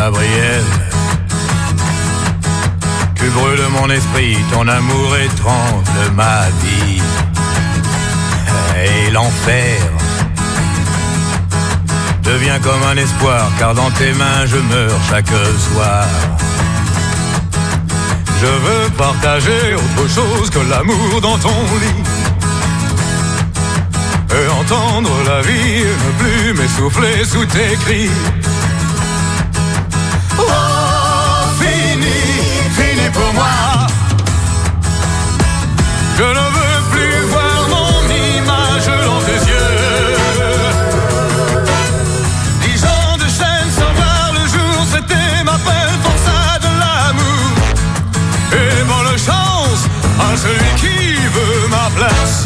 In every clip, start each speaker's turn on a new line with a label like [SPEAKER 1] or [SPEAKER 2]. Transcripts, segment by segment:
[SPEAKER 1] Gabriel, tu brûles mon esprit, ton amour étrangle ma vie. Et l'enfer devient comme un espoir, car dans tes mains je meurs chaque soir. Je veux partager autre chose que l'amour dans ton lit, et entendre la vie et ne plus m'essouffler sous tes cris. Oh, fini, fini pour moi. Je ne veux plus voir mon image dans tes yeux. 10 ans de chaîne sans voir le jour, c'était ma peine pour ça de l'amour. Et bonne chance à celui qui veut ma place.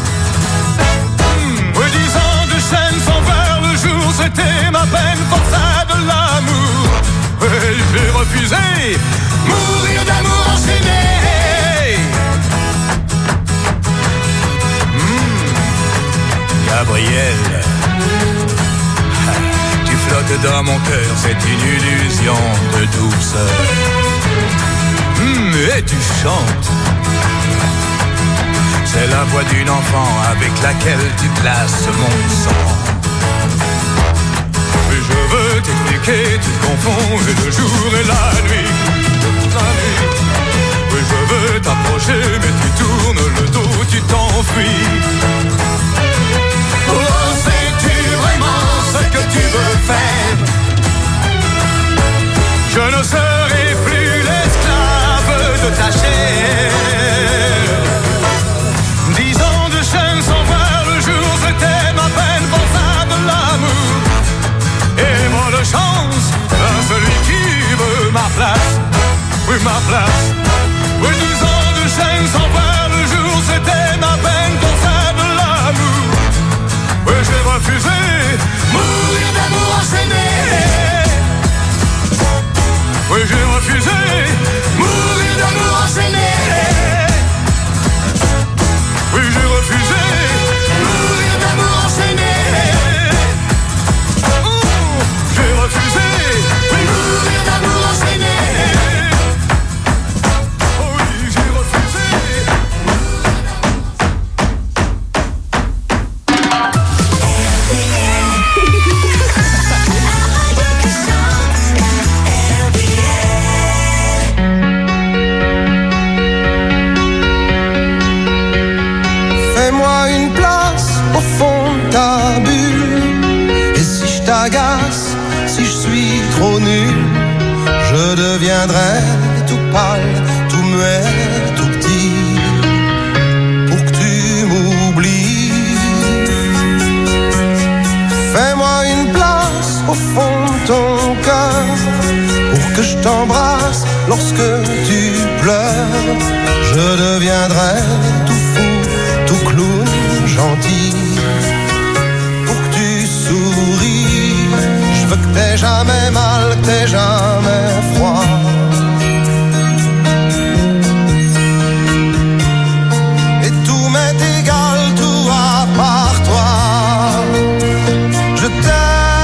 [SPEAKER 1] Oui, 10 ans de chaîne sans voir le jour, c'était ma peine pour ça de l'amour. Et j'ai refusé mourir d'amour enchaîné. Gabriel, tu flottes dans mon cœur, c'est une illusion de douceur. Et tu chantes, c'est la voix d'une enfant avec laquelle tu glaces mon sang. Mais je veux t'expliquer, tu confonds le jour et la nuit. Oui, je veux t'approcher, mais tu tournes le dos, tu t'enfuis. Oh, sais-tu vraiment ce que tu veux faire? Je ne serai plus l'esclave de ta chair. 10 ans de chaîne sans voir le jour, c'était ma peine pour ça de l'amour. Et bonne chance à celui qui veut ma place. Oui, ma place. Oui, 10 ans de chaîne sans voir le jour, c'était ma peine pour ça de l'amour. Oui, j'ai refusé mourir d'amour enchaîné. Oui, j'ai refusé mourir d'amour enchaîné. Oui, j'ai refusé mourir d'amour enchaîné. J'ai refusé mourir d'amour enchaîné. Oh oui, j'ai refusé.
[SPEAKER 2] Fais-moi une place au fond de ta bulle. Et si je t'agace, si je suis trop nul, je deviendrai tout pâle, tout muet, tout petit, pour que tu m'oublies. Fais-moi une place au fond de ton cœur, pour que je t'embrasse lorsque tu pleures. Je deviendrai tout fou, tout clown, gentil, pour que tu souris. Je veux que t'aies jamais mal, que t'aies jamais froid. Et tout m'est égal, tout à part toi. Je t'aime.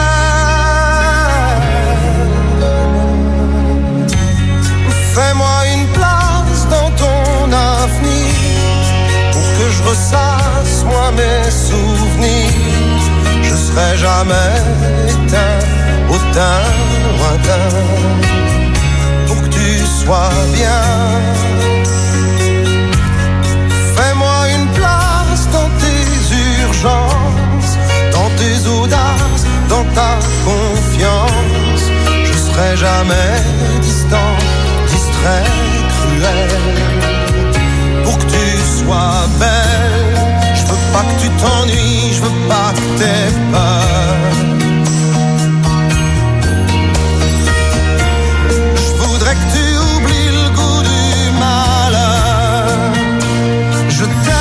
[SPEAKER 2] Fais-moi une place dans ton avenir, pour que je ressasse moi mes souvenirs. Je serai jamais éteint au teint lointain, pour que tu sois bien. Fais-moi une place dans tes urgences, dans tes audaces, dans ta confiance. Je serai jamais distant, distrait, cruel, pour que tu sois belle. Je veux pas que tu t'ennuies, je veux pas que t'aies peur. Je voudrais que tu oublies le goût du malheur. Je t'aime.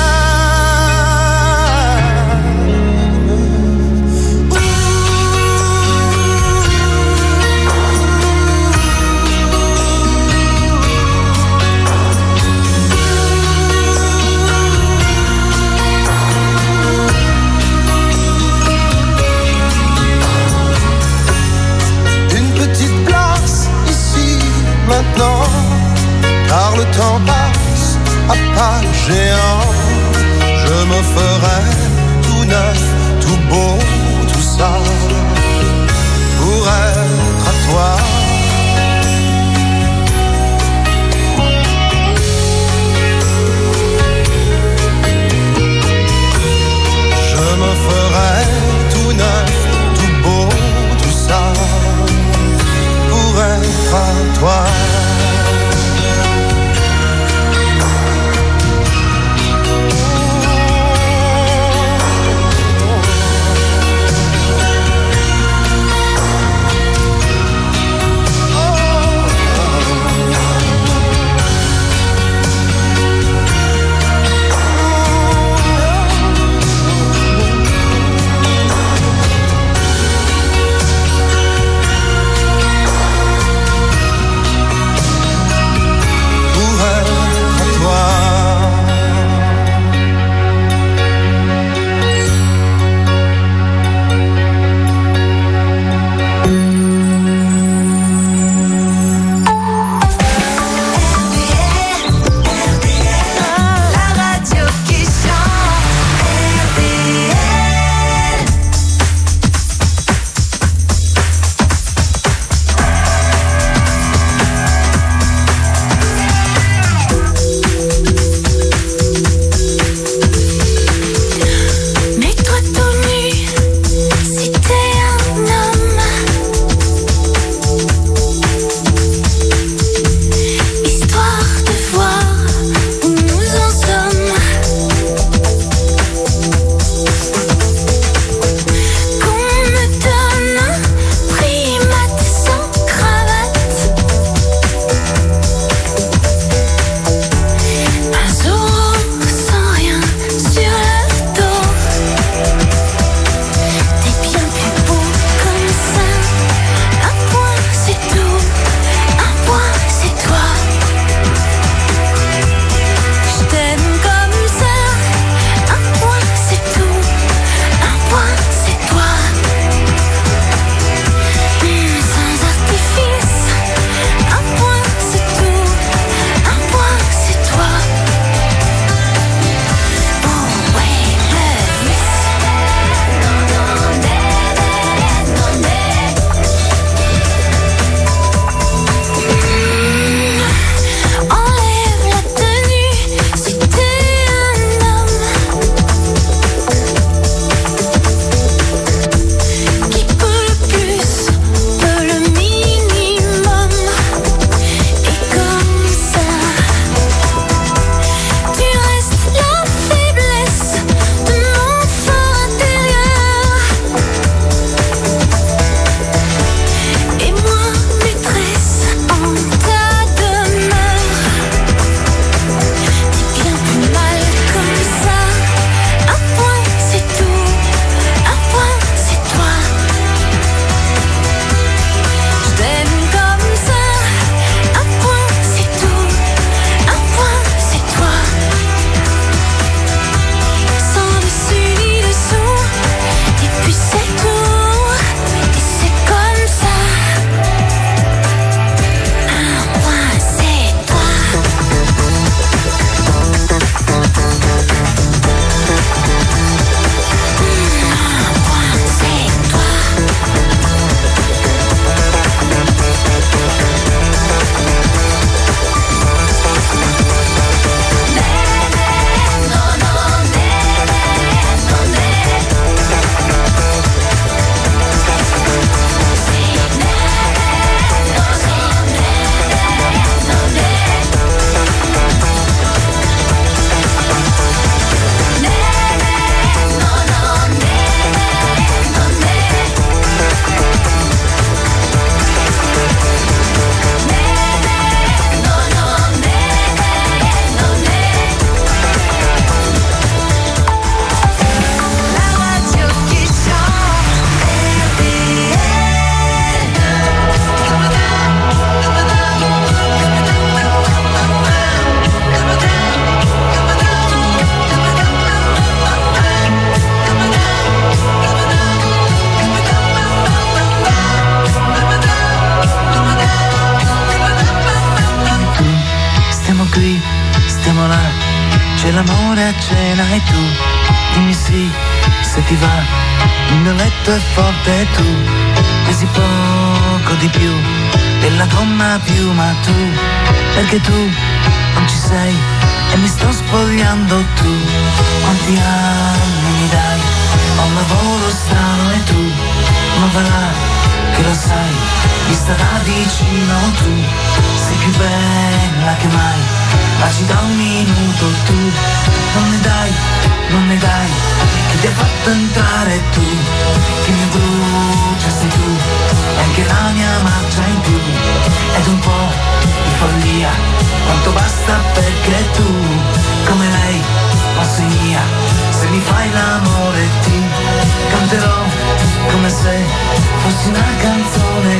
[SPEAKER 3] mattina e tu dimmi sì, se ti va, il mio letto è forte e tu pesi poco di più della gomma piuma tu, perché tu non ci sei e mi sto spogliando tu. Quanti anni mi dai? Ho un lavoro strano e tu non va là, che lo sai, mi starà vicino tu. Sei più bella che mai, baci da un minuto tu. Non ne dai, chi ti ha fatto entrare tu, chi mi brucia sei tu, e anche la mia marcia in più, ed un po' di follia, quanto basta perché tu, come lei, non sei mia, se mi fai l'amore ti canterò, come se fossi una canzone,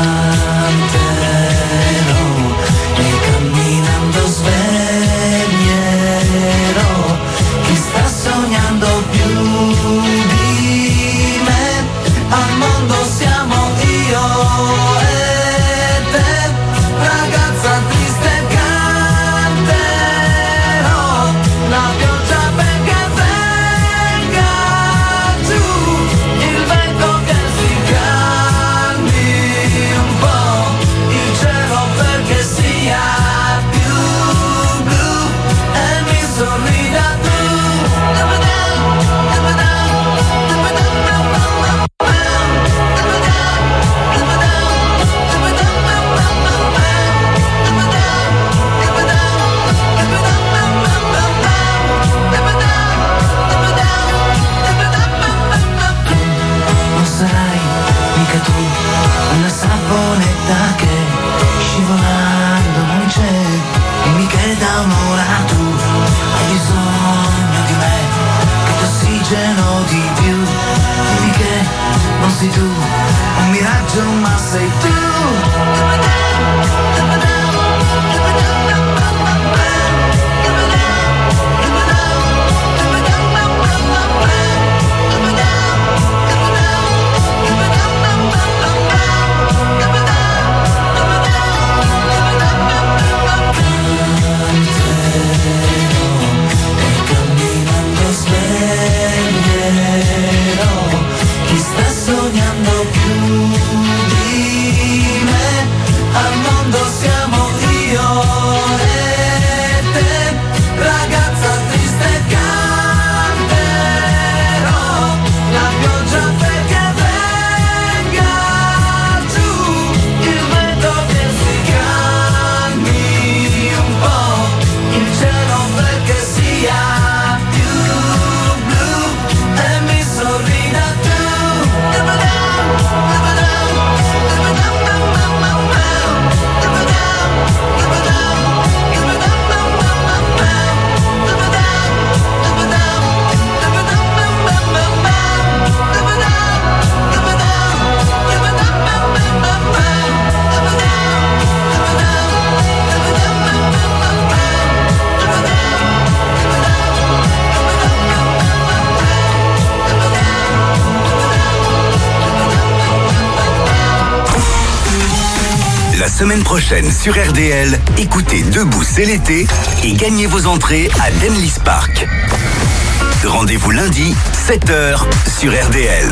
[SPEAKER 3] canterò, e camminando sveglierò chi sta sognando più di me, al mondo siamo io e te, ragazza triste canterò, la pioggia perché venga giù, il vento che si calmi un po', il cielo perché sia più blu e mi sorrida tu. Non sarai mica tu una saponetta che scivolando non c'è, dimmi che da un'ora tu hai bisogno di me, che t'ossigeno di più, dimmi che non sei tu un miraggio ma sei tu. Chi sta sognando più di me, al mondo siamo io e te, ragazza triste canterò, la pioggia perché venga giù, il vento che si calmi un po', il cielo perché sia più blu e mi sorrida tu.
[SPEAKER 4] La semaine prochaine sur RDL, écoutez Debout c'est l'été et gagnez vos entrées à Denlis Park. Rendez-vous lundi, 7h sur RDL.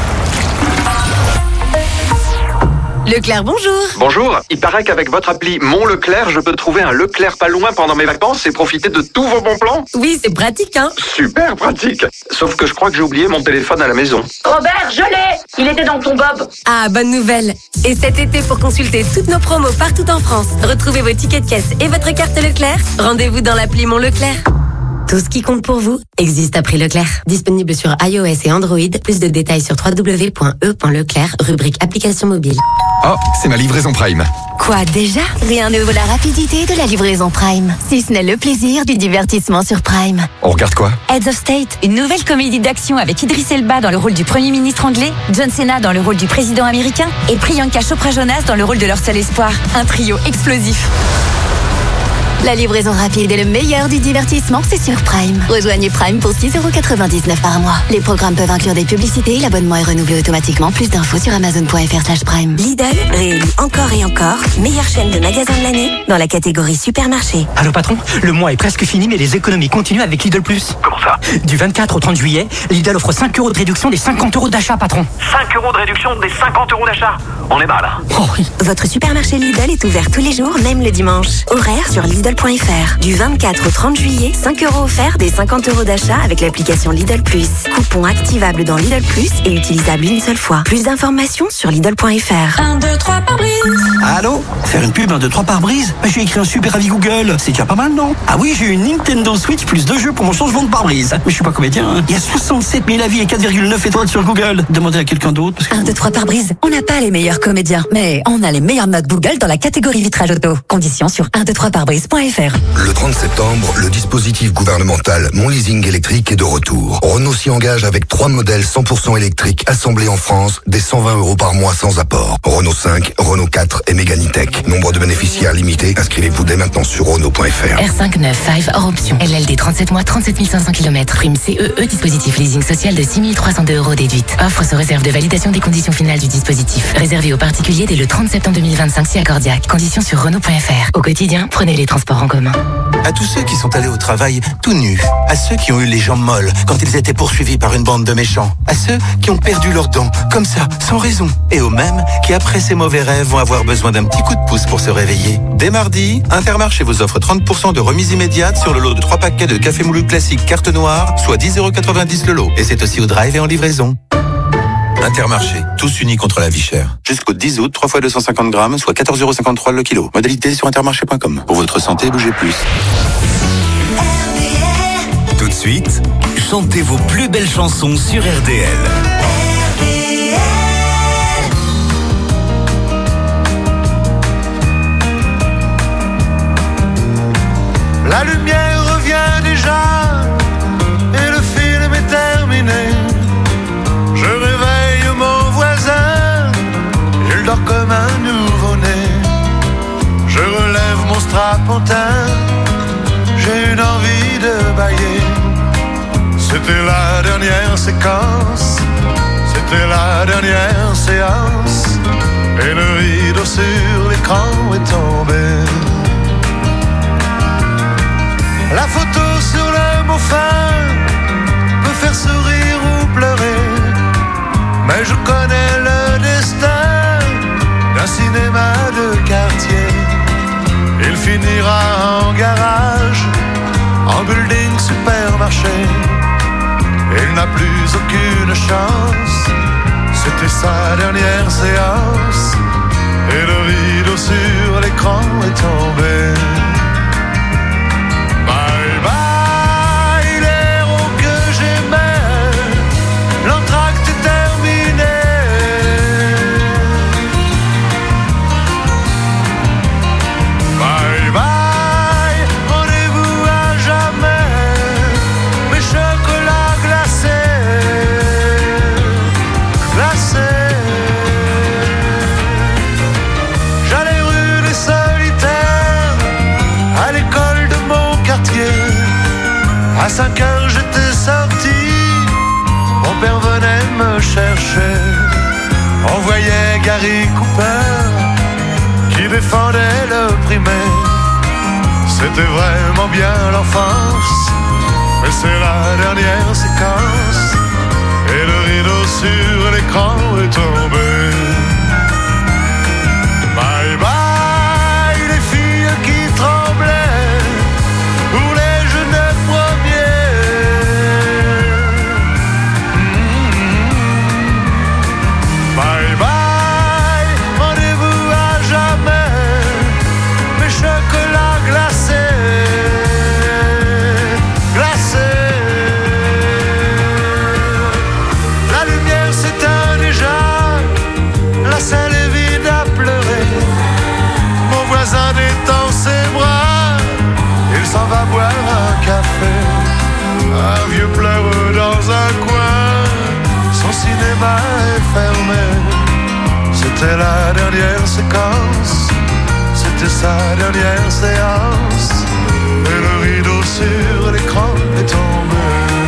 [SPEAKER 5] Leclerc, bonjour.
[SPEAKER 6] Bonjour, il paraît qu'avec votre appli Mon Leclerc, je peux trouver un Leclerc pas loin pendant mes vacances et profiter de tous vos bons plans.
[SPEAKER 5] Oui, c'est pratique, hein.
[SPEAKER 6] Super pratique. Sauf que je crois que j'ai oublié mon téléphone à la maison.
[SPEAKER 7] Robert, je l'ai. Il était dans ton bob.
[SPEAKER 5] Ah, bonne nouvelle. Et cet été, pour consulter toutes nos promos partout en France, retrouvez vos tickets de caisse et votre carte Leclerc, rendez-vous dans l'appli Mon Leclerc. Tout ce qui compte pour vous existe à prix Leclerc. Disponible sur iOS et Android. Plus de détails sur www.e.leclerc, rubrique application mobile.
[SPEAKER 8] Oh, c'est ma livraison Prime.
[SPEAKER 5] Quoi, déjà?
[SPEAKER 9] Rien ne vaut la rapidité de la livraison Prime, si ce n'est le plaisir du divertissement sur Prime.
[SPEAKER 8] On regarde quoi?
[SPEAKER 9] Heads of State, une nouvelle comédie d'action avec Idris Elba dans le rôle du Premier ministre anglais, John Cena dans le rôle du président américain et Priyanka Chopra Jonas dans le rôle de leur seul espoir. Un trio explosif.
[SPEAKER 10] La livraison rapide et le meilleur du divertissement, c'est sur Prime. Rejoignez Prime pour 6,99€ par mois. Les programmes peuvent inclure des publicités, l'abonnement est renouvelé automatiquement. Plus d'infos sur amazon.fr/prime.
[SPEAKER 5] Lidl réélu encore et encore meilleure chaîne de magasins de l'année dans la catégorie supermarché.
[SPEAKER 11] Allô patron, le mois est presque fini mais les économies continuent avec Lidl Plus.
[SPEAKER 6] Comment ça?
[SPEAKER 11] Du 24 au 30 juillet, Lidl offre 5€ de réduction des 50€ d'achat patron.
[SPEAKER 6] 5€ de réduction des 50€ d'achat. On est bas là.
[SPEAKER 11] Oh oui.
[SPEAKER 5] Votre supermarché Lidl est ouvert tous les jours, même le dimanche. Horaire sur Lidl.fr. Du 24 au 30 juillet, 5€ offerts des 50€ d'achat avec l'application Lidl Plus. Coupon activable dans Lidl Plus et utilisable une seule fois. Plus d'informations sur Lidl.fr.
[SPEAKER 12] 1, 2, 3 par brise.
[SPEAKER 13] Allô? Faire une pub 1, 2, 3 par brise? J'ai écrit un super avis Google. C'est déjà pas mal, non? Ah oui, j'ai eu une Nintendo Switch plus 2 jeux pour mon changement de pare-brise. Mais je suis pas comédien, hein. Il y a 67 000 avis et 4,9 étoiles sur Google. Demandez à quelqu'un d'autre. Parce que...
[SPEAKER 9] 1, 2, 3 par brise. On n'a pas les meilleurs comédiens, mais on a les meilleures notes Google dans la catégorie vitrage auto. Conditions sur 123parbrise.fr.
[SPEAKER 14] Le 30 septembre, le dispositif gouvernemental Mon Leasing électrique est de retour. Renault s'y engage avec 3 modèles 100% électriques assemblés en France, dès 120€ par mois sans apport. Renault 5, Renault 4 et Mégane E-Tech. Nombre de bénéficiaires limité. Inscrivez-vous dès maintenant sur Renault.fr.
[SPEAKER 15] R5 9 5 hors option. LLD 37 mois, 37 500 km. Prime CEE, dispositif leasing social de 6 302€ déduite. Offre sous réserve de validation des conditions finales du dispositif. Réservé aux particuliers dès le 30 septembre 2025 si accordiaque. Conditions sur Renault.fr. Au quotidien, prenez les transports en commun.
[SPEAKER 16] À tous ceux qui sont allés au travail tout nus, à ceux qui ont eu les jambes molles quand ils étaient poursuivis par une bande de méchants, à ceux qui ont perdu leurs dents, comme ça, sans raison, et aux mêmes qui, après ces mauvais rêves, vont avoir besoin d'un petit coup de pouce pour se réveiller. Dès mardi, Intermarché vous offre 30% de remise immédiate sur le lot de 3 paquets de café moulu classique carte noire, soit 10,90€ le lot. Et c'est aussi au drive et en livraison. Intermarché, tous unis contre la vie chère. Jusqu'au 10 août, 3 fois 250 grammes, soit 14,53€ le kilo. Modalité sur intermarché.com. Pour votre santé, bougez plus.
[SPEAKER 4] Tout de suite, chantez vos plus belles chansons sur RDL.
[SPEAKER 2] La lumière revient déjà et le film est terminé. Je réveille mon voisin, il dort comme un nouveau-né. Je relève mon strapontin, j'ai une envie de bâiller. C'était la dernière séquence, c'était la dernière séance, et le rideau sur l'écran est tombé. La photo sur le mot fin peut faire sourire ou pleurer, mais je connais le destin d'un cinéma de quartier. Il finira en garage, en building supermarché. Il n'a plus aucune chance, c'était sa dernière séance, et le rideau sur l'écran est tombé. Bye bye, l'héros que j'aimais, l'entracte est terminé. Bye bye, rendez-vous à jamais, mes chocolats glacés, glacés. J'allais rue des Solitaires, à l'école de mon quartier. À 5 heures j'étais sorti, mon père venait me chercher. On voyait Gary Cooper qui défendait l'opprimé. C'était vraiment bien l'enfance, mais c'est la dernière séquence, et le rideau sur l'écran est tombé. Bye bye, les filles qui tremblaient pour les jeunes premiers. Bye bye, rendez-vous à jamais, mes chocolats glacés, glacés. La lumière s'éteint déjà, la salle est vide à pleurer. Mon voisin détend ses bras, il s'en va boire un café. Un vieux pleure dans un coin, son cinéma est fermé. C'était la dernière séquence, c'était sa dernière séance,
[SPEAKER 1] rideau sur l'écran est tombé.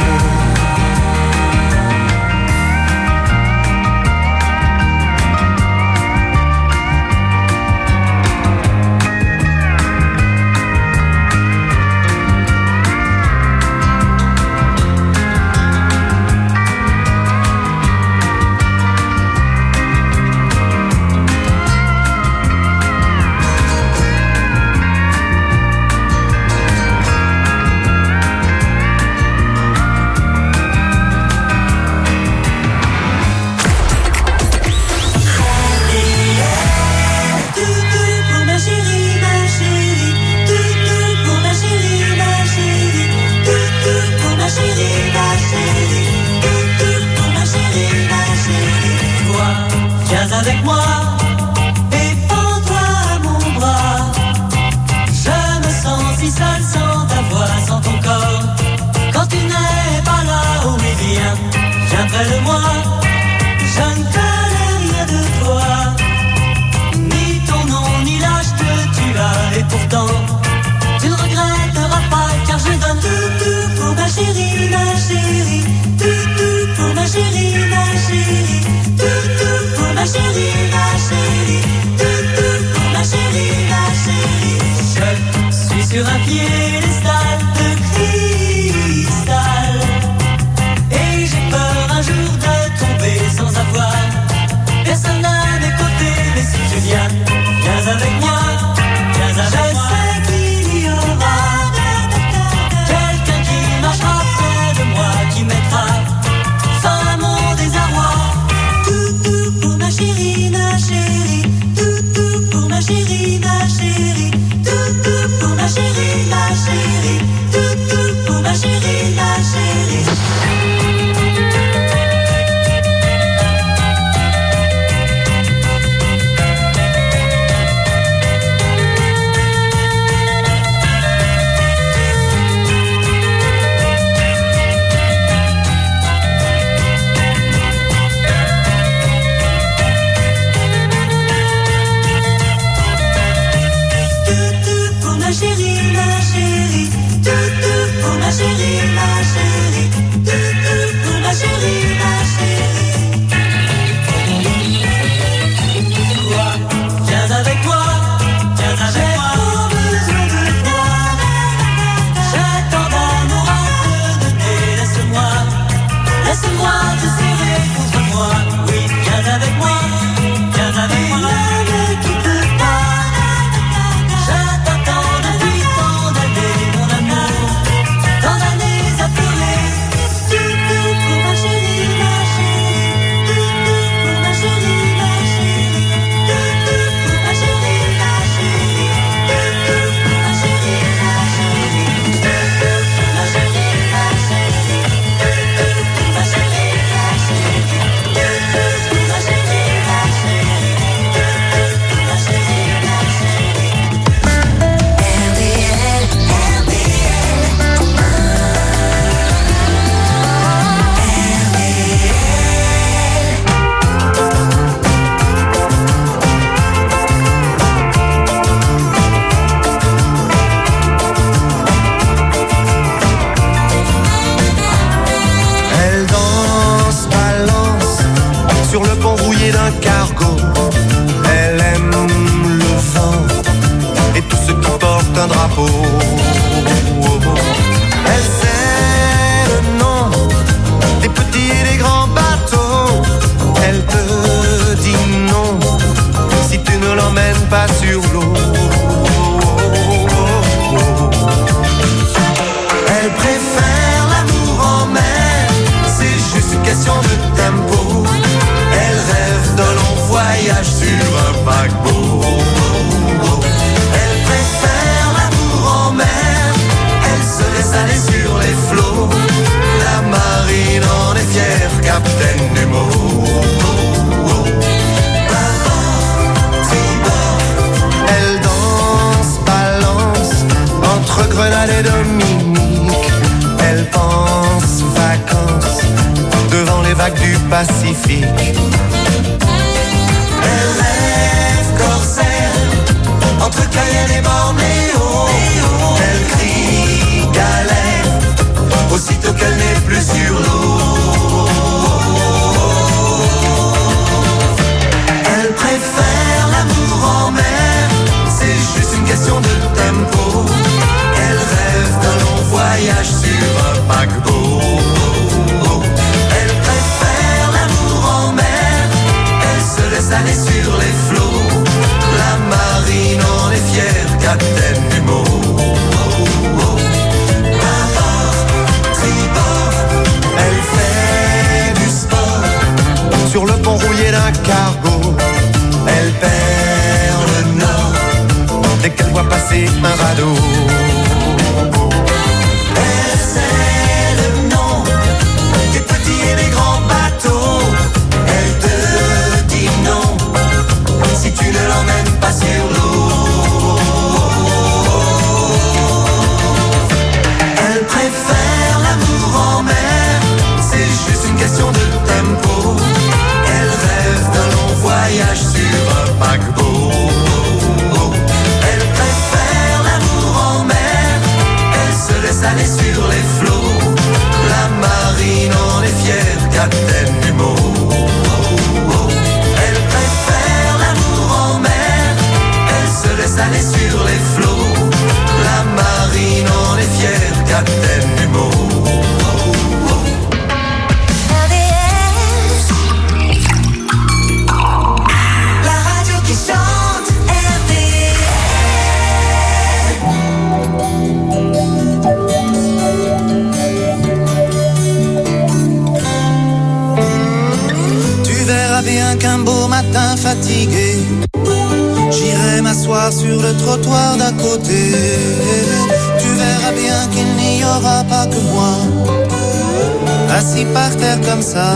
[SPEAKER 12] Avec moi et prends-toi à mon bras. Je me sens si seul sans ta voix, sans ton corps. Quand tu n'es pas là, oh mais viens près de moi. Je ne connais rien de toi, ni ton nom, ni l'âge que tu as. Et pourtant, tu ne regretteras pas, car je donne tout pour ma chérie, tout pour ma chérie, tout pour ma chérie, tout pour ma chérie. Je suis sur un piédestal de cristal, et j'ai peur un jour de tomber sans avoir personne à mes côtés. Mais si tu viens avec moi, je sais qu'il y aura quelqu'un qui marchera près de moi, qui mettra fin à mon désarroi. Tout pour ma chérie, tout pour ma chérie, tout pour ma chérie, tout pour ma chérie,
[SPEAKER 2] un drapeau. Elle sait le nom des petits et des grands bateaux. Elle te dit non si tu ne l'emmènes pas sur l'eau. Elle préfère l'amour en mer, c'est juste une question de tempo. Elle rêve d'un long voyage sur un paquebot. Elle préfère l'amour en mer, elle se laisse aller sur les flots. La marine en est fière, Captain Nemo. Elle danse, balance entre Grenade et Dominique. Elle pense vacances devant les vagues du Pacifique. Elle rêve corsaire entre Cayenne et Bornéo. Elle crie
[SPEAKER 12] galère, aussitôt qu'elle n'est plus sur l'eau. Elle préfère l'amour en mer, c'est juste une question de tempo. Elle rêve d'un long voyage sur un paquebot. Elle préfère l'amour en mer, elle se laisse aller sur les flots. La marine en est fière, capitaine du mot. Elle fait du sport
[SPEAKER 2] sur le pont rouillé d'un cargo.
[SPEAKER 12] Elle perd le nord
[SPEAKER 2] dès qu'elle voit passer un radeau.
[SPEAKER 12] Elle sait le nom des petits et des grands bateaux. Elle te dit non si tu ne l'emmènes pas sur l'eau. Elle préfère l'amour en mer, c'est juste une question de tempo. Elle rêve d'un long voyage sur un paquebot. Elle préfère l'amour en mer, elle se laisse aller sur les flots. La marine en est fière, capitaine du mot. Elle préfère l'amour en mer, elle se laisse aller sur les flots. La marine en est fière, capitaine du mot. La radio qui chante
[SPEAKER 2] Tu verras bien qu'un beau matin fatigué, j'irai m'asseoir sur le trottoir d'à côté. Tu verras bien qu'il n'y aura pas que moi, assis par terre comme ça.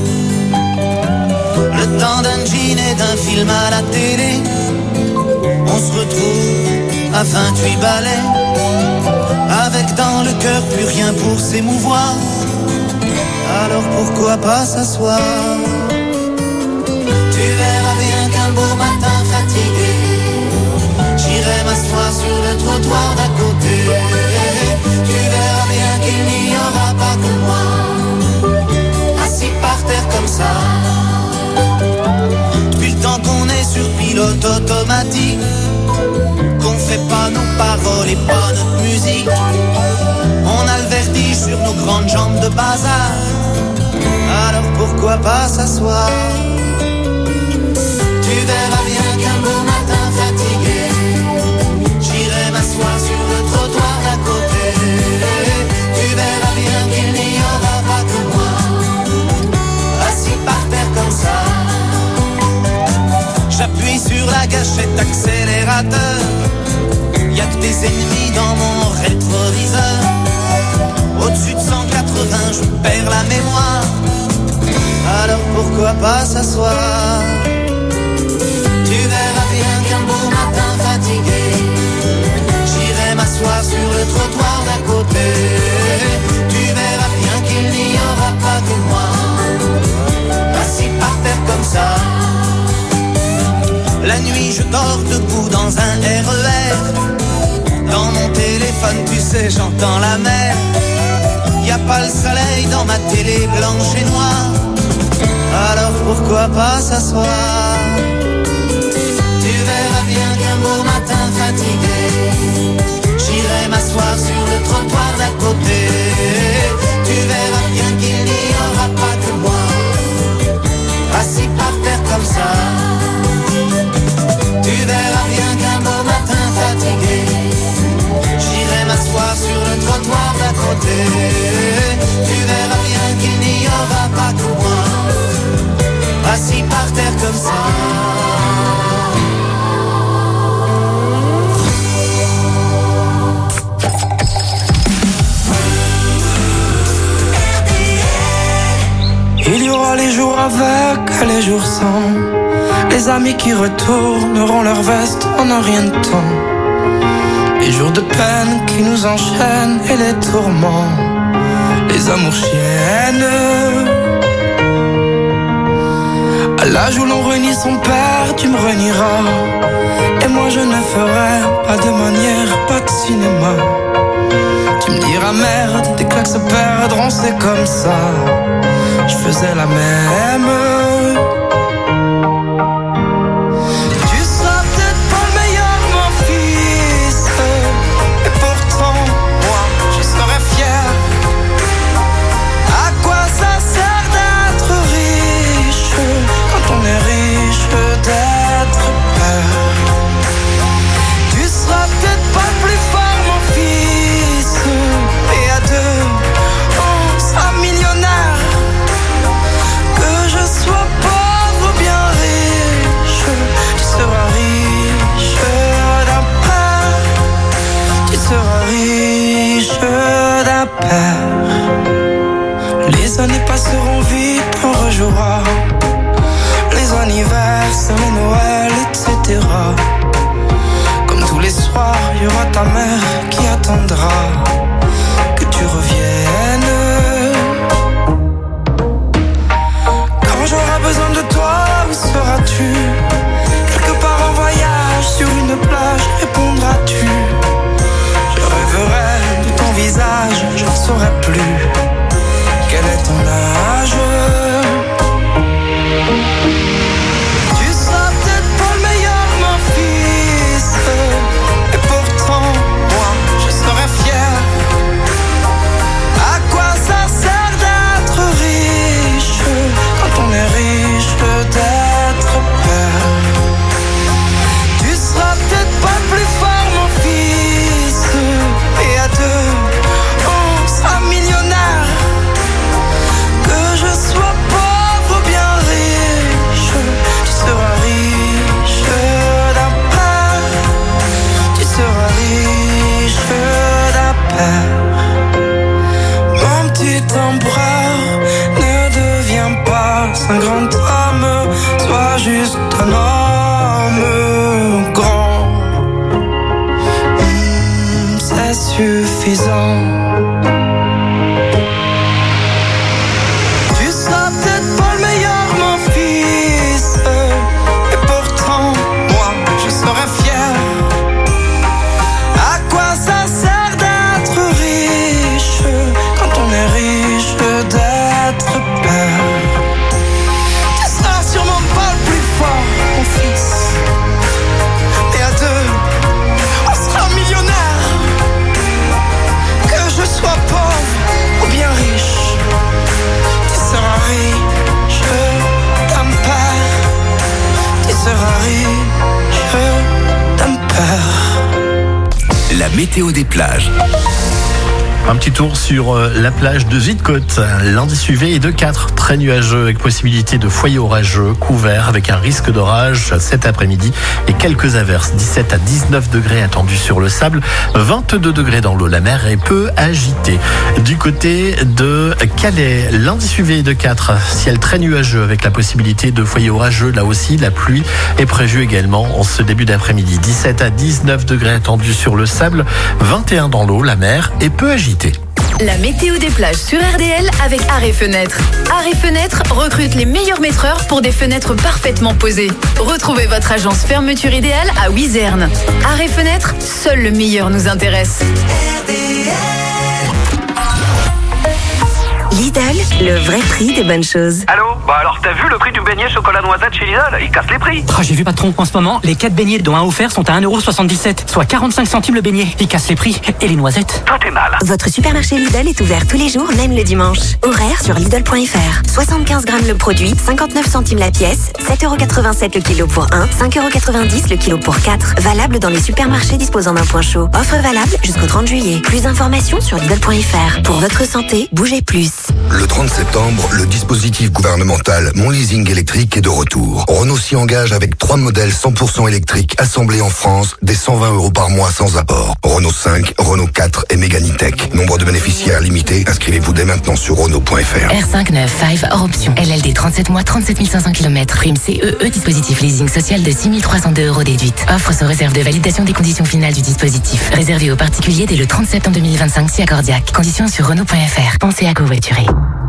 [SPEAKER 2] Le temps d'un jean et d'un film à la télé, on se retrouve à 28 balais, avec dans le cœur plus rien pour s'émouvoir. Alors pourquoi pas s'asseoir? Tu verras bien qu'un beau matin fatigué, j'irai m'asseoir sur le trottoir d'à côté. Tu verras bien qu'il n'y aura pas que moi, assis par terre comme ça. Depuis le temps qu'on est sur pilote automatique, qu'on fait pas nos paroles et pas notre musique, on a le vertige sur nos grandes jambes de bazar. Alors pourquoi pas s'asseoir? Tu verras bien qu'un beau matin fatigué, j'irai m'asseoir sur le trottoir d'à côté. Tu verras bien qu'il n'y aura pas que moi, assis par terre comme ça. J'appuie sur la gâchette accélérateur, y'a que des ennemis dans mon rétroviseur. Au-dessus de 180, je perds la mémoire. Alors pourquoi pas s'asseoir? Tu verras bien qu'un beau matin fatigué, j'irai m'asseoir sur le trottoir d'à côté. Tu verras bien qu'il n'y aura pas que moi, assis par terre comme ça. La nuit je dors debout dans un RER, dans mon téléphone tu sais j'entends la mer. Y a pas le soleil dans ma télé blanche et noire, alors pourquoi pas s'asseoir? Tu verras bien qu'un beau matin fatigué, j'irai m'asseoir sur le trottoir d'à côté. Tu verras bien qu'il n'y aura pas que moi, assis par terre comme ça. Tu verras bien qu'un beau matin fatigué, j'irai m'asseoir sur le trottoir d'à côté. Tu verras bien qu'il n'y aura pas que moi, assis par terre comme ça.
[SPEAKER 17] Il y aura les jours avec et les jours sans, les amis qui retourneront leur veste en un rien de temps, les jours de peine qui nous enchaînent et les tourments, les amours chiennes. À l'âge où l'on renie son père, tu me renieras, et moi je ne ferai pas de manière, pas de cinéma. Tu Tu me diras merde, des claques se perdront, c'est comme ça. Je faisais la même. Les années passeront vite, on rejouera les anniversaires, les Noëls, etc. Comme tous les soirs, il y aura ta mère qui attendra que tu reviennes. Quand j'aurai besoin de toi, où seras-tu? Quelque part en voyage, sur une plage, répondras-tu? Je rêverai de ton visage, je ne saurais plus quel est ton âge. Tu seras peut-être pas le meilleur, mon fils, et pourtant, moi, je serai fier. À quoi ça sert d'être riche quand on est riche d'être père? Tu seras peut-être pas le plus fort, mon fils, et à deux, on sera millionnaire. Que je sois pauvre ou bien riche, tu seras riche d'un père. Tu seras riche d'un père. Mon petit empereur, ne deviens pas un grand homme, sois juste un homme grand. C'est suffisant.
[SPEAKER 4] La météo des plages.
[SPEAKER 18] Un petit tour sur la plage de Vittecote. L'indice UV est de 4, très nuageux avec possibilité de foyers orageux, couvert avec un risque d'orage cet après-midi et quelques averses. 17 à 19 degrés attendus sur le sable, 22 degrés dans l'eau. La mer est peu agitée. Du côté de Calais, l'indice UV est de 4, ciel très nuageux avec la possibilité de foyers orageux. Là aussi, la pluie est prévue également en ce début d'après-midi. 17 à 19 degrés attendus sur le sable, 21 dans l'eau. La mer est peu agitée.
[SPEAKER 19] La météo des plages sur RDL avec Arrêt Fenêtre. Arrêt Fenêtre recrute les meilleurs maîtreurs pour des fenêtres parfaitement posées. Retrouvez votre agence fermeture idéale à Wizerne. Arrêt Fenêtre, seul le meilleur nous intéresse.
[SPEAKER 5] Lidl, le vrai prix des bonnes choses.
[SPEAKER 6] Allô? Bah alors t'as vu le prix du beignet chocolat noisette chez Lidl? Il casse les prix.
[SPEAKER 11] Oh, j'ai vu patron, en ce moment, les 4 beignets dont un offert sont à 1,77€, soit 45 centimes le beignet. Il casse les prix. Et les noisettes?
[SPEAKER 6] Toi t'es mal.
[SPEAKER 5] Votre supermarché Lidl est ouvert tous les jours, même le dimanche. Horaire sur Lidl.fr. 75 grammes le produit, 59 centimes la pièce, 7,87€ le kilo pour 1, 5,90€ le kilo pour 4. Valable dans les supermarchés disposant d'un point chaud. Offre valable jusqu'au 30 juillet. Plus d'informations sur Lidl.fr. Pour votre santé, bougez plus.
[SPEAKER 14] Le 30 septembre, le dispositif gouvernemental Mon Leasing électrique est de retour. Renault s'y engage avec 3 modèles 100% électriques assemblés en France, des 120€ par mois sans apport. Renault 5, Renault 4 et Mégane E-Tech. Nombre de bénéficiaires limité. Inscrivez-vous dès maintenant sur Renault.fr.
[SPEAKER 15] R5 9 5 hors option. LLD 37 mois, 37 500 km. Prime CEE, dispositif leasing social de 6 302€ déduite. Offre sous réserve de validation des conditions finales du dispositif. Réservé aux particuliers dès le 30 septembre 2025 si accordiaque. Conditions sur Renault.fr. Pensez à covoiturer.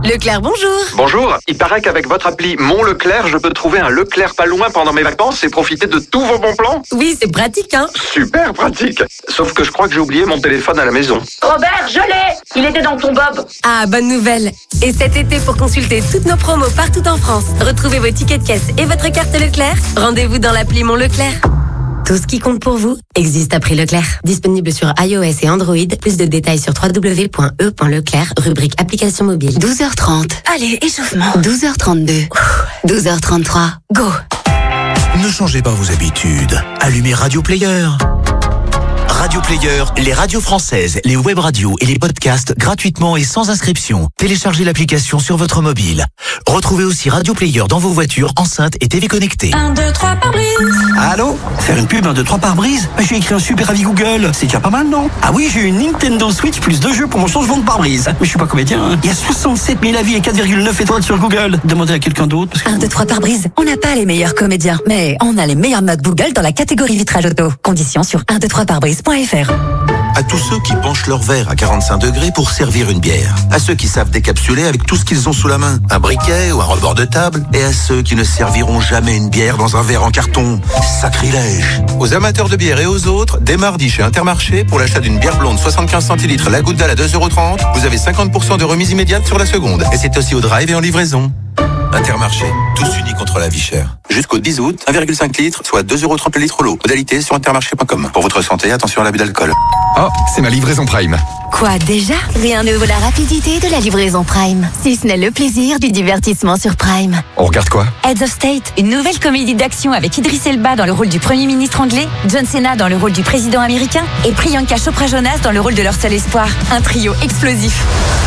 [SPEAKER 5] Leclerc, bonjour.
[SPEAKER 6] Bonjour, il paraît qu'avec votre appli Mon Leclerc, je peux trouver un Leclerc pas loin pendant mes vacances et profiter de tous vos bons plans.
[SPEAKER 5] Oui, c'est pratique, hein.
[SPEAKER 6] Super pratique. Sauf que je crois que j'ai oublié mon téléphone à la maison.
[SPEAKER 7] Robert, je l'ai. Il était dans ton bob.
[SPEAKER 5] Ah, bonne nouvelle. Et cet été, pour consulter toutes nos promos partout en France, retrouvez vos tickets de caisse et votre carte Leclerc, rendez-vous dans l'appli Mon Leclerc. Tout ce qui compte pour vous existe à prix Leclerc. Disponible sur iOS et Android. Plus de détails sur www.e.leclerc, rubrique application mobile.
[SPEAKER 10] 12h30.
[SPEAKER 5] Allez, échauffement.
[SPEAKER 10] 12h32. 12h33. Go.
[SPEAKER 20] Ne changez pas vos habitudes. Allumez Radio Player. Radio Player, les radios françaises, les web radios et les podcasts gratuitement et sans inscription. Téléchargez l'application sur votre mobile. Retrouvez aussi Radio Player dans vos voitures, enceintes et TV connectées.
[SPEAKER 15] 1, 2, 3 par brise.
[SPEAKER 13] Allô? Faire une pub 1, 2, 3 par brise? J'ai écrit un super avis Google. C'est déjà pas mal, non? Ah oui, j'ai une Nintendo Switch plus 2 jeux pour mon changement de pare-brise. Mais je suis pas comédien, hein. Il y a 67 000 avis et 4,9 étoiles sur Google. Demandez à quelqu'un d'autre.
[SPEAKER 9] 1, 2, 3 par brise. On n'a pas les meilleurs comédiens, mais on a les meilleures notes Google dans la catégorie vitrage auto. Conditions sur 123parbrise.fr.
[SPEAKER 16] À tous ceux qui penchent leur verre à 45 degrés pour servir une bière. À ceux qui savent décapsuler avec tout ce qu'ils ont sous la main. Un briquet ou un rebord de table. Et à ceux qui ne serviront jamais une bière dans un verre en carton. Sacrilège. Aux amateurs de bière et aux autres, dès mardi chez Intermarché, pour l'achat d'une bière blonde 75 centilitres, la goutte dalle à 2,30 €, vous avez 50% de remise immédiate sur la seconde. Et c'est aussi au drive et en livraison. Intermarché, tous unis contre la vie chère. Jusqu'au 10 août, 1,5 litre, soit 2,30 € le litre l'eau. Modalité sur intermarché.com. Pour votre santé, attention à l'abus d'alcool.
[SPEAKER 8] Oh, c'est ma livraison Prime.
[SPEAKER 10] Quoi déjà? Rien ne vaut la rapidité de la livraison Prime. Si ce n'est le plaisir du divertissement sur Prime.
[SPEAKER 8] On regarde quoi?
[SPEAKER 9] Heads of State, une nouvelle comédie d'action avec Idris Elba dans le rôle du Premier ministre anglais, John Cena dans le rôle du président américain et Priyanka Chopra Jonas dans le rôle de leur seul espoir. Un trio explosif.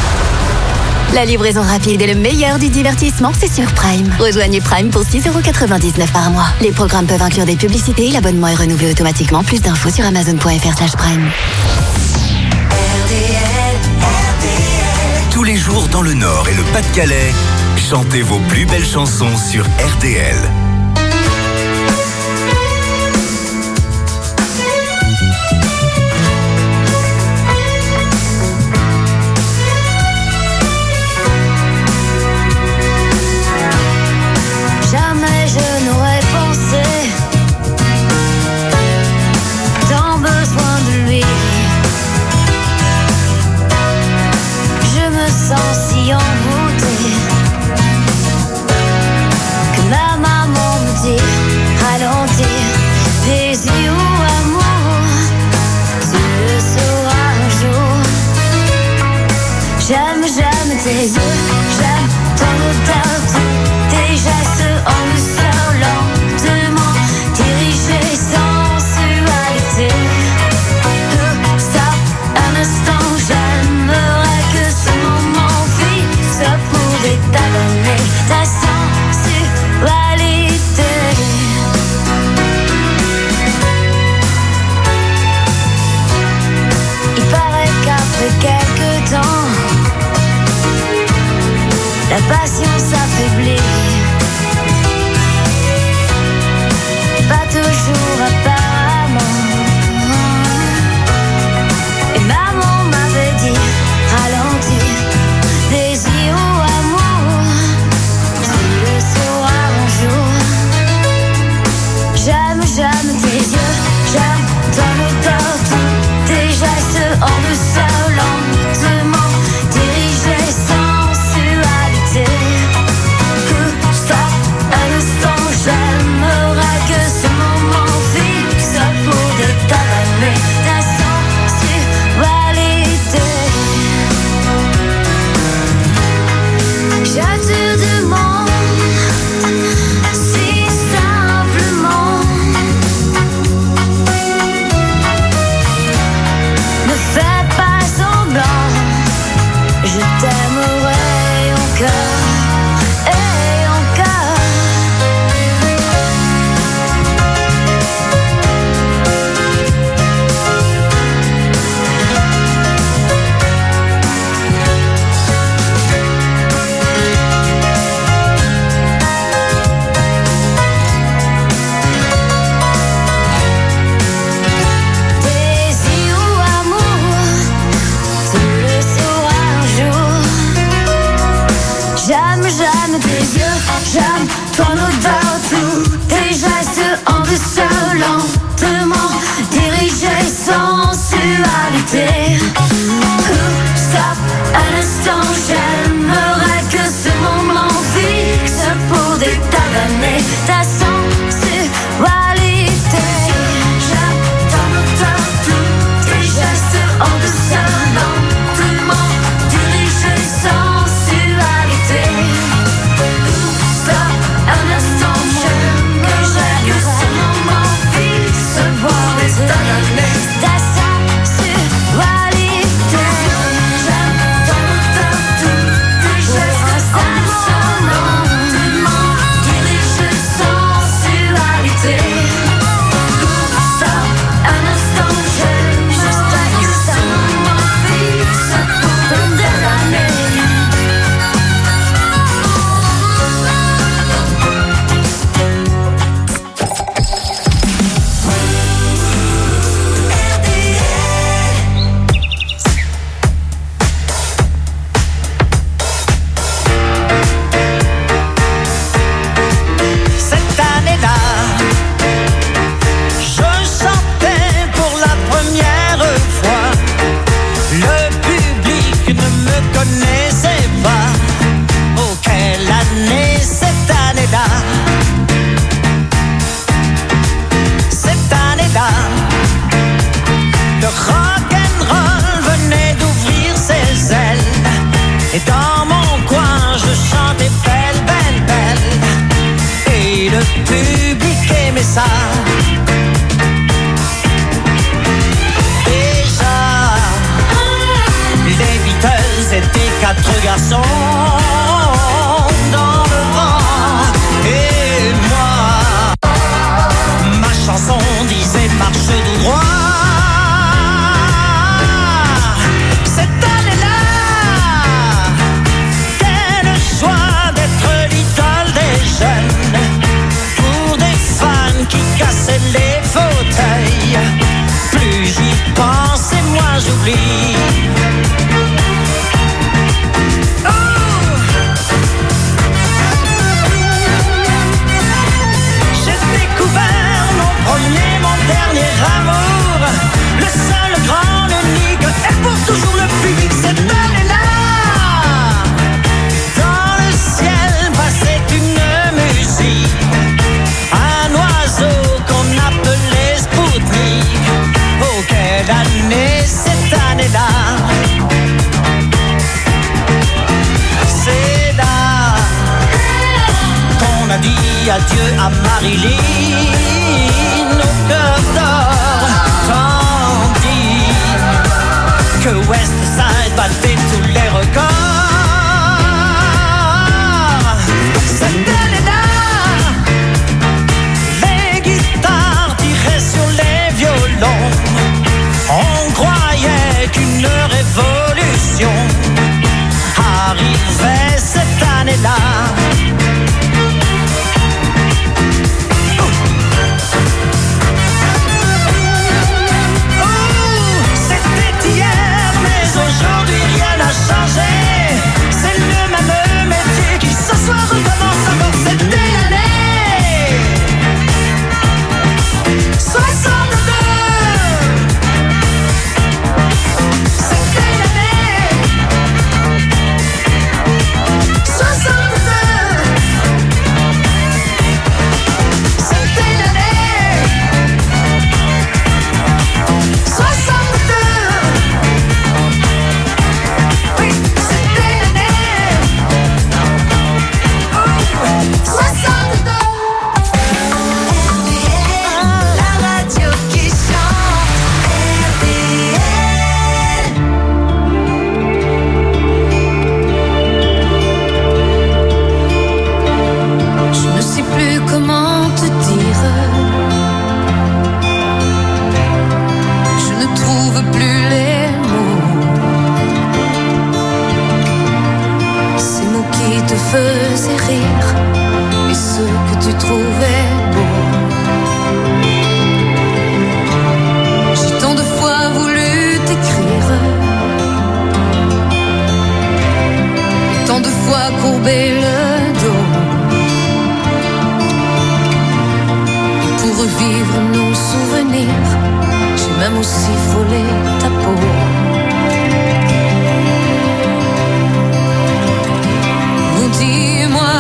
[SPEAKER 10] La livraison rapide et le meilleur du divertissement, c'est sur Prime. Rejoignez Prime pour 6,99 € par mois. Les programmes peuvent inclure des publicités, l'abonnement est renouvelé automatiquement. Plus d'infos sur amazon.fr/prime.
[SPEAKER 4] Tous les jours dans le Nord et le Pas-de-Calais, chantez vos plus belles chansons sur RDL.
[SPEAKER 12] Jamais je n'aurais pensé tant besoin de lui. Je me sens si envoûtée que ma maman me dit ralentir. Des yeux amour, tu le sauras un jour. J'aime tes yeux, j'aime ton odeur, tes gestes en douceur, lentement dirigés, sensualité. Stop un instant, j'aimerais que ce moment fixe pour étalonner ta sensualité. Il paraît qu'après quelques temps, la passion s'affaiblit. Pas toujours apparemment. Et maman m'avait dit ralentir. Désir ou amour, tu le sauras un jour. J'aime tes yeux, j'aime ton odeur, tous tes gestes en douceur, lentement dirigés, sensualité. Stop un instant, j'aimerais que ce moment vive condamne tes yeux, j'aime ton odeur, tous tes gestes en douceur, lentement dirigés sans sensualité. Stop, un instant, j'aimerais que ce moment fixe pour des tas d'années ta sensualité. J'aime ton odeur, tous tes gestes en douceur, lentement dirigés sans sensualité. Stop, un instant, j'aimerais que ce moment fixe pour des tas d'années ta sensualité. J'aime ton odeur, tous tes gestes en douceur, lentement dirigés sans sensualité. Stop, un instant, j'aimerais que ce moment fixe pour des années.
[SPEAKER 21] Cette année-là, je chantais pour la première fois. Le public ne me connaissait pas. Oh, quelle année cette année-là! Cette année-là, le rock'n'roll venait d'ouvrir ses ailes. Et dans mon coin, je chantais belle, belle, belle. Et le public aimait ça. Déjà, les Beatles étaient 4 garçons dans le vent. Et moi, ma chanson disait marche tout droit. Cette année-là, quelle joie d'être l'idole des jeunes. Pour des fans qui cassaient les fauteuils. Plus j'y pense et moins j'oublie. Oh! J'ai découvert mon premier, mon dernier amour. Le seul, le grand, l'unique et pour toujours le public. Cette année-là, dans le ciel passait une musique. Un oiseau qu'on appelait Spoutnik. Oh, quelle année cette année-là! C'est là qu'on a dit adieu à Marilyn au cœur d'or. Tandis que Westside battait tous les records. Cette année-là, les guitares tiraient sur les violons. On croyait qu'une révolution arrivait cette année-là. C'était hier, mais aujourd'hui rien n'a changé. C'est le même métier qui ce soir recommence encore. C'était l'année 62. C'était l'année 62. C'était l'année 62. Oui, c'était l'année 62. La radio qui chante RTL.
[SPEAKER 12] Je ne sais plus comment te dire. Je ne trouve plus les mots. Ces mots qui te faisaient rire et ceux que tu trouvais beaux. J'ai tant de fois voulu t'écrire et tant de fois courbé le
[SPEAKER 3] dormir, j'ai même aussi volé ta peau. Oh, dis-moi,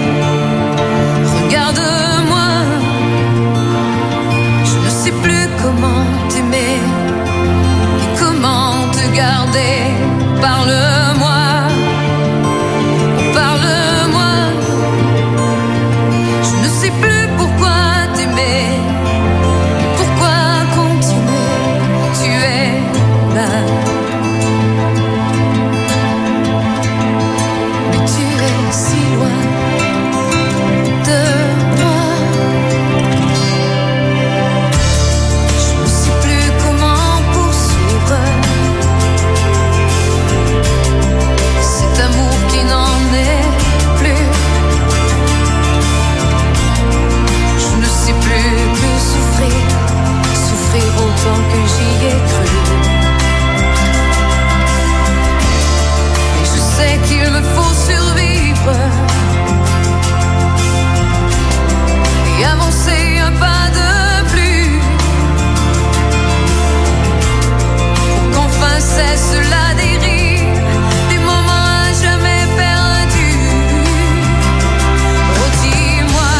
[SPEAKER 3] regarde-moi, je ne sais plus comment t'aimer et comment te garder. Parle-moi, parle-moi, je ne sais plus pourquoi t'aimer, pourquoi continuer, tu es là. Mais tu es si loin de moi. Je ne sais plus comment poursuivre cet amour qui n'en est plus. Je ne sais plus que souffrir, souffrir autant que j'y ai cru. Et je sais qu'il me faut survivre et avancer un pas de plus pour qu'enfin cesse la dérive des moments à jamais perdus. Oh, dis-moi,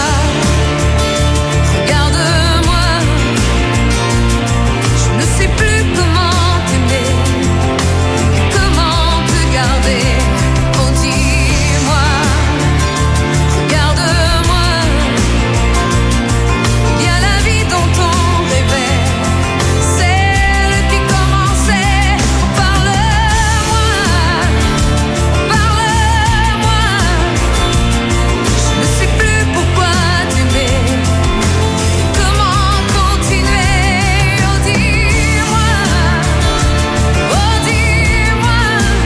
[SPEAKER 3] regarde-moi, je ne sais plus comment t'aimer et comment te garder. Oh, dis-moi, regarde-moi, il y a la vie dont on rêvait, celle qui commençait. Parle-moi, parle-moi, je ne sais plus pourquoi t'aimer et comment continuer. Oh, dis-moi, dis-moi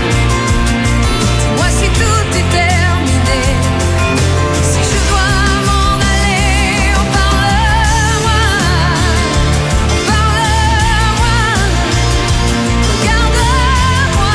[SPEAKER 3] si tout est terminé, si je dois m'en aller. Oh, parle-moi, parle-moi, regarde-moi.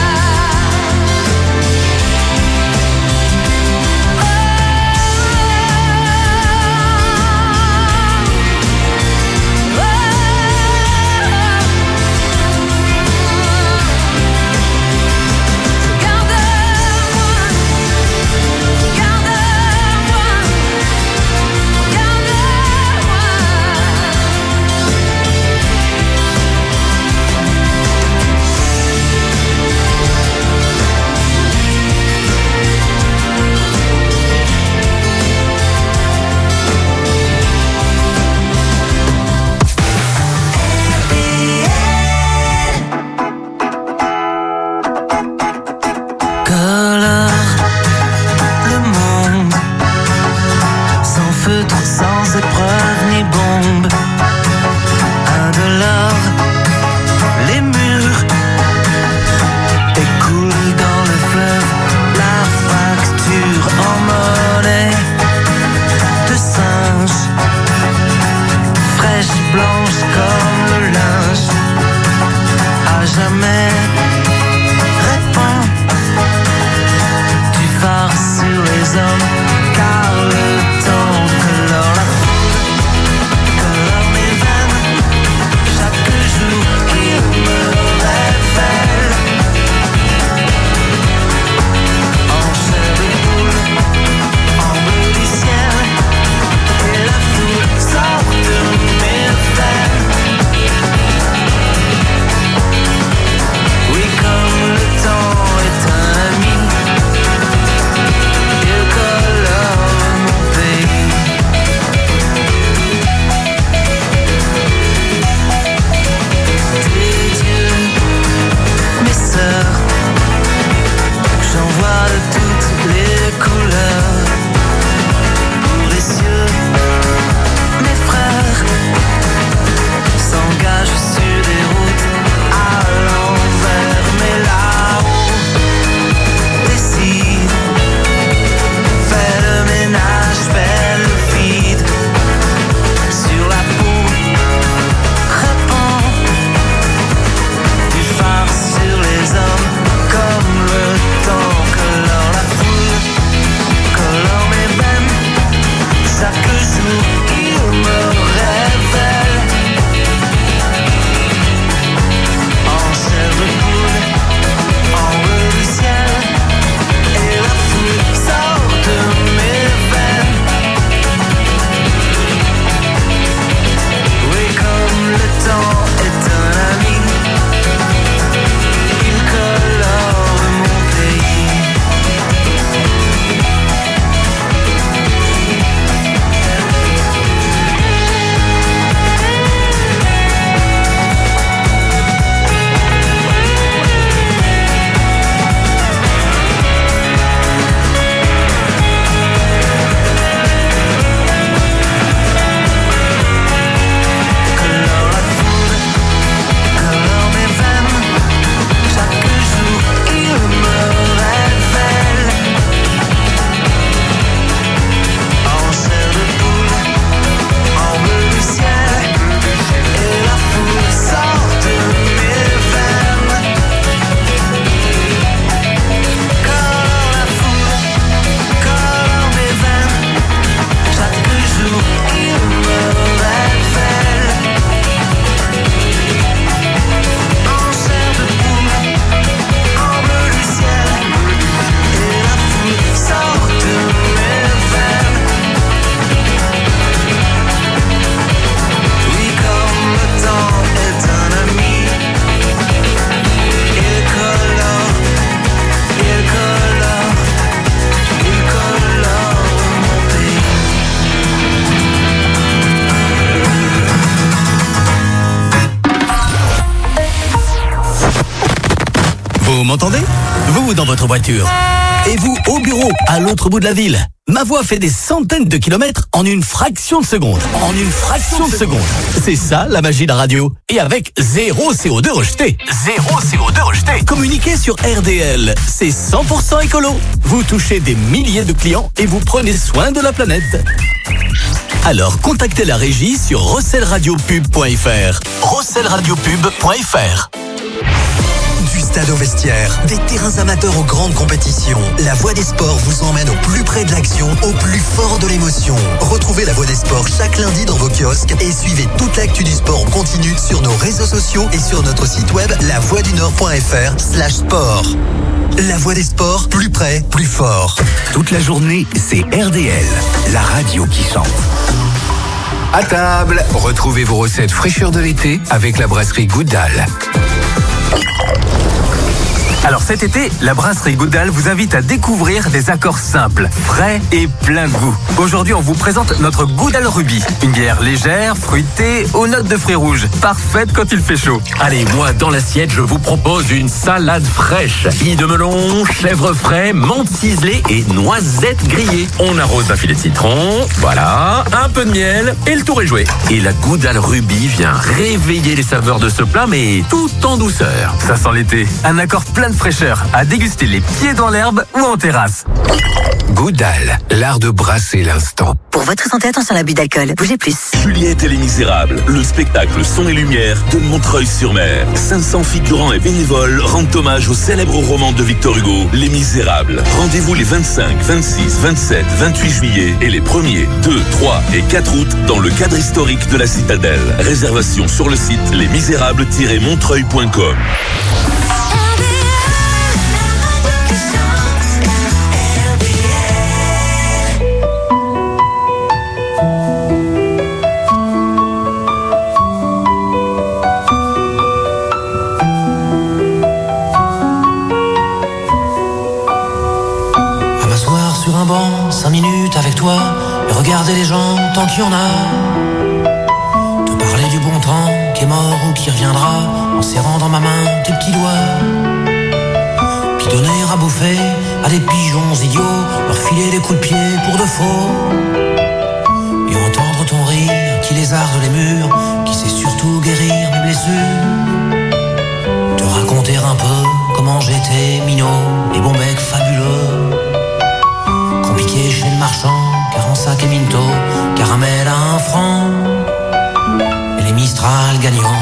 [SPEAKER 21] Colore le monde sans feutre, sans épreuve ni bombe. Indolore les murs et coule dans le fleuve la facture en monnaie de singe, fraîche, blanche comme le linge. À jamais répond du phare sur les hommes, car le temps colore la foule, colore mes veines, chaque jour qu'il me révèle. En chair de poule, en bleu du ciel, et la foule sort de mes veines. Oui, comme le temps est un ami, il colle
[SPEAKER 1] Vous m'entendez? Vous dans votre voiture. Et vous au bureau, à l'autre bout de la ville. Ma voix fait des centaines de kilomètres en une fraction de seconde. En une fraction de seconde. C'est ça la magie de la radio. Et avec zéro CO2 rejeté. Zéro CO2 rejeté. Communiquez sur RDL. C'est 100% écolo. Vous touchez des milliers de clients et vous prenez soin de la planète. Alors contactez la régie sur rosselradiopub.fr. rosselradiopub.fr.
[SPEAKER 22] Du stade au vestiaire, des terrains amateurs aux grandes compétitions, La Voix des Sports vous emmène au plus près de l'action, au plus fort de l'émotion. Retrouvez La Voix des Sports chaque lundi dans vos kiosques et suivez toute l'actu du sport en continu sur nos réseaux sociaux et sur notre site web lavoixdunord.fr/sport. La Voix des Sports, plus près, plus fort.
[SPEAKER 4] Toute la journée, c'est RDL, la radio qui chante. À table, retrouvez vos recettes fraîcheur de l'été avec la brasserie Goudal.
[SPEAKER 23] Alors cet été, la brasserie Goudal vous invite à découvrir des accords simples, frais et plein de goût. Aujourd'hui, on vous présente notre Goudal Ruby. Une bière légère, fruitée, aux notes de fruits rouges. Parfaite quand il fait chaud.
[SPEAKER 24] Allez, moi, dans l'assiette, je vous propose une salade fraîche. Billes de melon, chèvre frais, menthe ciselée et noisettes grillées. On arrose d'un filet de citron, voilà, un peu de miel et le tour est joué. Et la Goudal Ruby vient réveiller les saveurs de ce plat, mais tout en douceur.
[SPEAKER 23] Ça sent l'été. Un accord plein de fraîcheur à déguster les pieds dans l'herbe ou en terrasse.
[SPEAKER 4] Goudal, l'art de brasser l'instant.
[SPEAKER 25] Pour votre santé, attention à l'abus d'alcool. Bougez plus.
[SPEAKER 26] Juliette et les Misérables, le spectacle Son et Lumière de Montreuil-sur-Mer. 500 figurants et bénévoles rendent hommage au célèbre roman de Victor Hugo, Les Misérables. Rendez-vous les 25, 26, 27, 28 juillet et les 1er, 2, 3 et 4 août dans le cadre historique de la Citadelle. Réservation sur le site lesmisérables-montreuil.com.
[SPEAKER 27] Sur un banc, 5 minutes avec toi, et regarder les gens tant qu'il y en a. Te parler du bon temps qui est mort ou qui reviendra, en serrant dans ma main tes petits doigts. Puis donner à bouffer à des pigeons idiots, leur filer des coups de pied pour de faux. Et entendre ton rire qui lézarde les murs, qui sait surtout guérir mes blessures. Te raconter un peu comment j'étais minot et bon bec fabuleux. Compliqué chez le marchand, car en sac et minto, caramel à 1 franc, et les Mistral gagnants.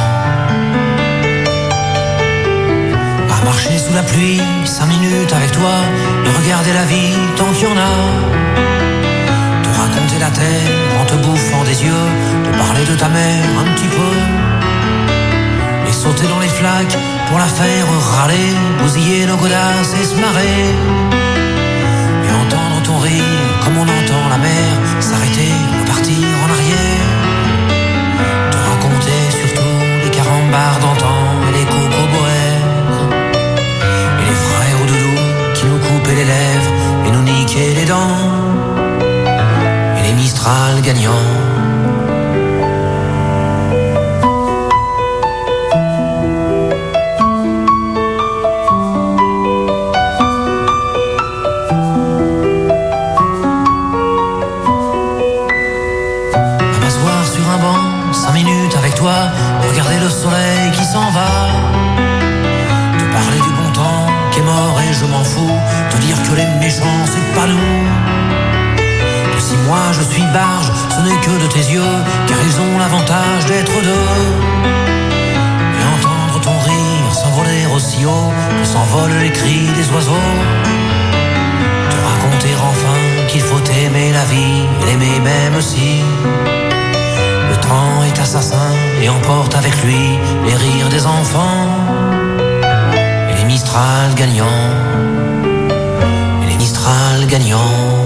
[SPEAKER 27] À marcher sous la pluie, 5 minutes avec toi, de regarder la vie tant qu'il y en a. Te raconter la terre en te bouffant des yeux, te parler de ta mère un petit peu. Et sauter dans les flaques pour la faire râler, bousiller nos godasses et se marrer. Entendre ton rire comme on entend la mer s'arrêter, repartir en arrière. Te raconter surtout les carambars d'antan et les cocoboères. Et les frères au doudou qui nous coupaient les lèvres et nous niquaient les dents. Et les Mistral gagnants. Regarder le soleil qui s'en va, te parler du bon temps qui est mort et je m'en fous, te dire que les méchants c'est pas nous, que si moi je suis barge ce n'est que de tes yeux, car ils ont l'avantage d'être deux, et entendre ton rire s'envoler aussi haut que s'envolent les cris des oiseaux, te raconter enfin qu'il faut aimer la vie et l'aimer même si le temps est assassin et emporte avec lui les rires des enfants. Et les Mistral gagnants. Et les Mistral gagnants.